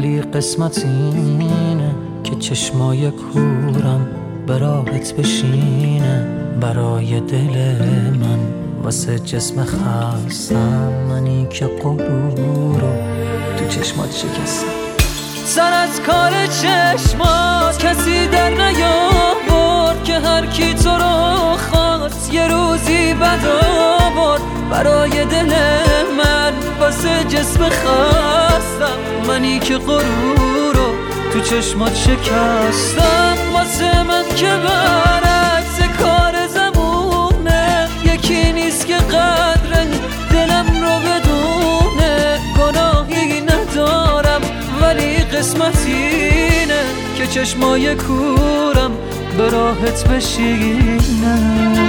ولی قسمت اینه که چشمای کورم به راحت بشینه. برای دل من واسه جسم خستم، منی که غرور رو تو چشمات شکستم. سر از کار چشمات کسی در نیاورد که هر کی تو رو خواست یه روزی بد آورد. برای دل من واسه جسم خستم، منی که غرور رو تو چشمات شکستم. واسه من که برعکس کار زمونه، یکی نیست که قدر دلم رو بدونه. گناهی ندارم ولی قسمت اینه که چشمای کورم به راحت بشینه.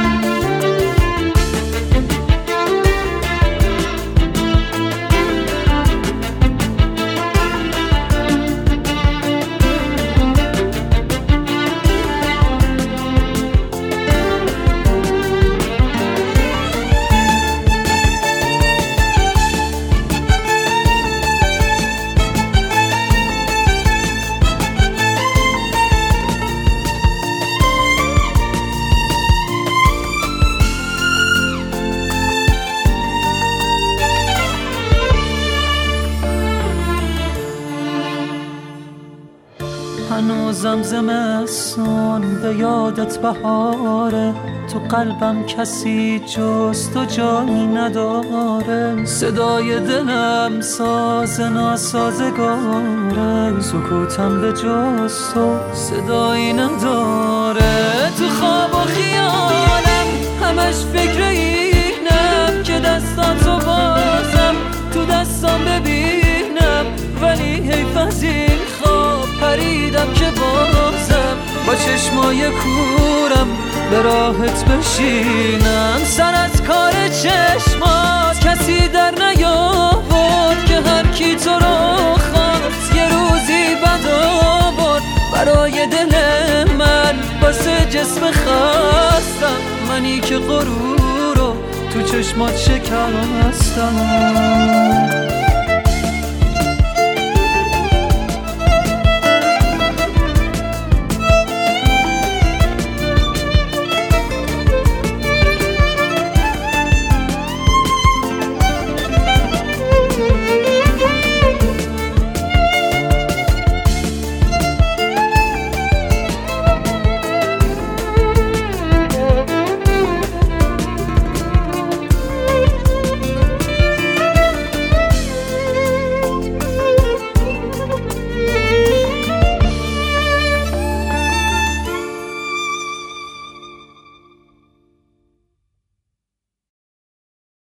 هنوزم زمستون به یادت بهاره، تو قلبم کسی جز تو جایی نداره. صدای دلم ساز ناسازگاره، سکوتم به جز تو صدایی نداره. تو خواب و خیالم همش فکر اینم که دستاتو بازم تو دستام ببینم، ولی حیف از این خواب پریدم که بازم با چشمای کورم به راحت بشینم. سر از کار چشمات کسی در نیاورد که هر کی تو رو خواست یه روزی بد آورد. برای دل من واسه جسم خستم، منی که غرور رو تو چشمات شکستم.